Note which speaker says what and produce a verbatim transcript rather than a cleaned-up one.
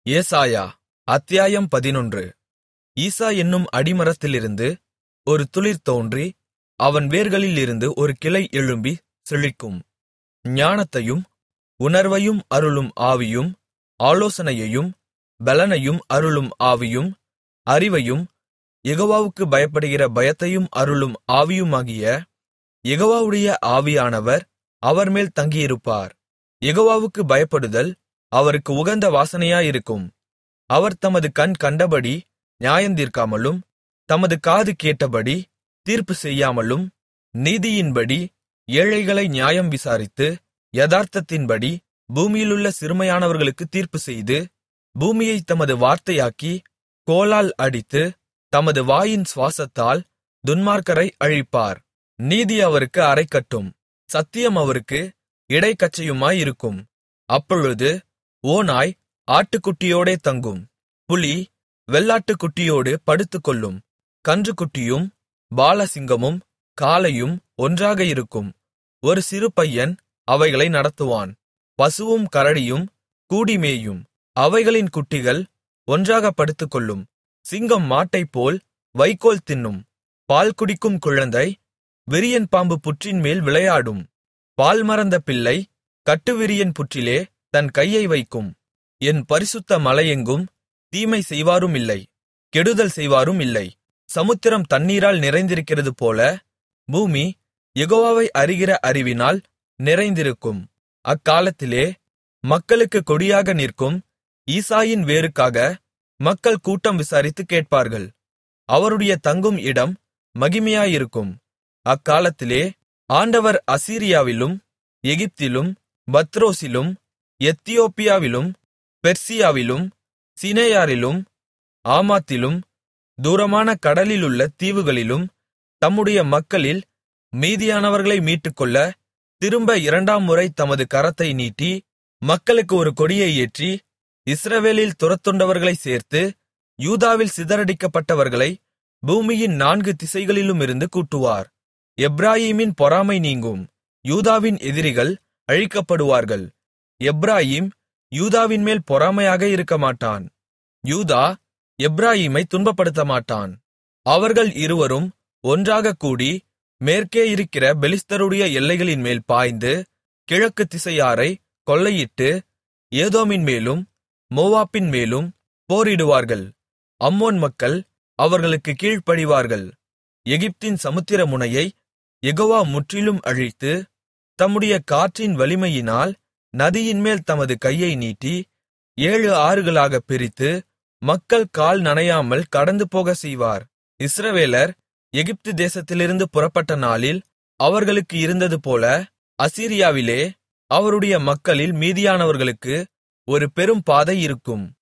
Speaker 1: ஏசாயா அத்தியாயம் பதினொன்று. ஈசா என்னும் அடிமரத்திலிருந்து ஒரு துளிர் தோன்றி, அவன் வேர்களிலிருந்து ஒரு கிளை எழும்பி செழிக்கும். ஞானத்தையும் உணர்வையும் அருளும் ஆவியும், ஆலோசனையையும் பெலனையும் அருளும் ஆவியும், அறிவையும் யெகோவாவுக்குப் பயப்படுகிற பயத்தையும் அருளும் ஆவியுமாகிய யெகோவாவுடைய ஆவியானவர் அவர்மேல் தங்கியிருப்பார். யெகோவாவுக்குப் பயப்படுதல் அவருக்கு உகந்த வாசனையாயிருக்கும். அவர் தமது கண் கண்டபடி நியாயந்தீர்க்காமலும், தமது காது கேட்டபடி தீர்ப்பு செய்யாமலும், நீதியின்படி ஏழைகளை நியாயம் விசாரித்து, யதார்த்தத்தின்படி பூமியிலுள்ள சிறுமையானவர்களுக்குத் தீர்ப்புச்செய்து, பூமியைத் தமது வார்த்தையாக்கி, கோலால் அடித்து, தமது வாயின் சுவாசத்தால் துன்மார்க்கரை அழிப்பார். நீதி அவருக்கு அரைக்கட்டும், சத்தியம் அவருக்கு இடைக்கச்சையுமாயிருக்கும். அப்பொழுது ஓநாய் ஆட்டுக்குட்டியோடே தங்கும், புலி வெள்ளாட்டுக்குட்டியோடு படுத்துக்கொள்ளும். கன்றுக்குட்டியும் பாலசிங்கமும் காளையும் ஒன்றாக இருக்கும். ஒரு சிறு பையன் அவைகளை நடத்துவான். பசுவும் கரடியும் கூடிமேயும். அவைகளின் குட்டிகள் ஒன்றாகப் படுத்துக்கொள்ளும். சிங்கம் மாட்டைப்போல் வைக்கோல் தின்னும். பால் குடிக்கும் குழந்தை விரியன் பாம்பு புற்றின்மேல் விளையாடும். பால் மறந்த பிள்ளை கட்டுவிரியன் புற்றிலே தன் கையை வைக்கும். என் பரிசுத்த மலையெங்கும் தீமை செய்வாருமில்லை, கெடுதல் செய்வாரும் இல்லை. சமுத்திரம் தண்ணீரால் நிறைந்திருக்கிறது போல பூமி யெகோவாவை அறிகிற அறிவினால் நிறைந்திருக்கும். அக்காலத்திலே மக்களுக்குக் கொடியாக நிற்கும் ஈசாயின் வேருக்காக மக்கள் கூட்டம் விசாரித்துக் கேட்பார்கள். அவருடைய தங்கும் இடம் மகிமையாயிருக்கும். அக்காலத்திலே ஆண்டவர் அசீரியாவிலும் எகிப்திலும் பத்ரோசிலும் எத்தியோப்பியாவிலும் பெர்சியாவிலும் சினேயாரிலும் ஆமாத்திலும் தூரமான கடலிலுள்ள தீவுகளிலும் தம்முடைய மக்களில் மீதியானவர்களை மீட்டுக்கொள்ள திரும்ப இரண்டாம் முறை தமது கரத்தை நீட்டி, மக்களுக்கு ஒரு கொடியை ஏற்றி, இஸ்ரவேலில் துரத்துண்டவர்களைச் சேர்த்து, யூதாவில் சிதறடிக்கப்பட்டவர்களை பூமியின் நான்கு திசைகளிலுமிருந்து கூட்டுவார். எப்பிராயீமின் பொறாமை நீங்கும், யூதாவின் எதிரிகள் அழிக்கப்படுவார்கள். எப்பிராயீம் யூதாவின்மேல் பொறாமையாக இருக்கமாட்டான், யூதா எப்பிராயீமைத் துன்பப்படுத்தமாட்டான். அவர்கள் இருவரும் ஒன்றாகக் கூடி மேற்கே இருக்கிற பெலிஸ்தருடைய எல்லைகளின்மேல் பாய்ந்து, கிழக்கு திசையாரைக் கொள்ளையிட்டு, ஏதோமின்மேலும் மோவாபின்மேலும் போரிடுவார்கள். அம்மோன் மக்கள் அவர்களுக்குக் கீழ்ப்படிவார்கள். எகிப்தின் சமுத்திர முனையை யெகோவா முற்றிலும் அழித்து, தம்முடைய காற்றின் வலிமையினால் நதியின்மேல் தமது கையை நீட்டி, ஏழு ஆறுகளாகப் பிரித்து, மக்கள் கால் நனையாமல் கடந்து போகச் செய்வார். இஸ்ரவேலர் எகிப்து தேசத்திலிருந்து புறப்பட்ட நாளில் அவர்களுக்கு இருந்ததுபோல, அசீரியாவிலே அவருடைய மக்களில் மீதியானவர்களுக்கு ஒரு பெரும் பாதை இருக்கும்.